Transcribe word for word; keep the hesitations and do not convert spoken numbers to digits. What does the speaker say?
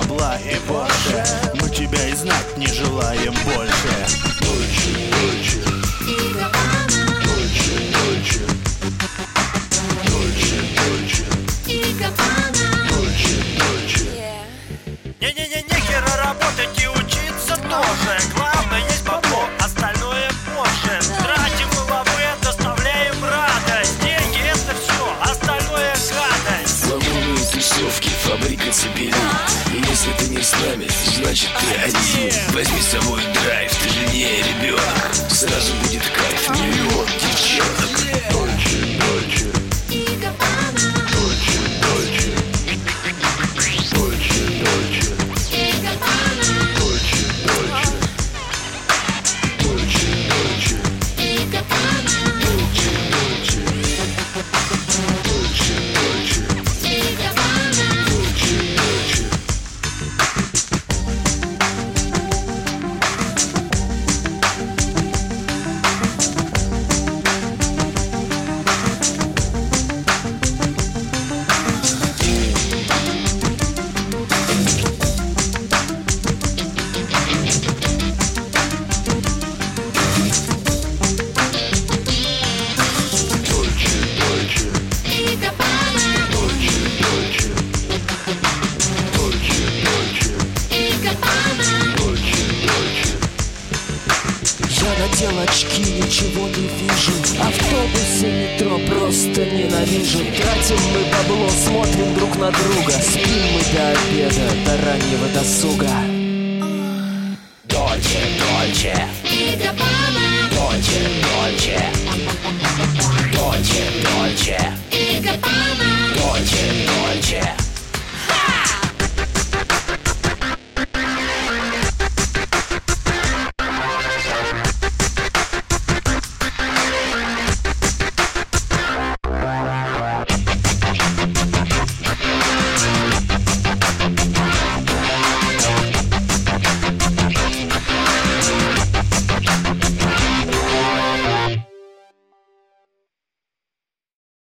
бабла и Порше. Мы тебя и знать не желаем больше. Дольче, дольче и Габбана, Дольче, дольче Дольче, дольче и Габбана. Дольче, дольче. Не-не-не, нехера работать и учиться тоже. Главное есть бабло, остальное позже. Тратим головы, доставляем радость. Деньги это все, остальное гадость. Сломанные тусовки, фабрика цепелин. И если ты не с нами, значит ты один. Возьми с собой драйв, ты же не ребенок. Сразу будет кайф, миллион девчонок. Дольче, дольче И Габбана, Дольче, дольче Дольче, дольче и Габбана, Дольче, дольче Дольче, дольче и Габбана, Дольче, дольче Дольче, дольче и Габбана. Дольче, дольче. Дольче, дольче И Габбана, Дольче, дольче Дольче, дольче и Габбана. Дольче, дольче. Я надел очки, ничего не вижу. Автобусы, метро просто ненавижу. Тратим мы бабло, смотрим друг на друга. Спим мы до обеда, до раннего досуга. Дольче, дольче И Габбана.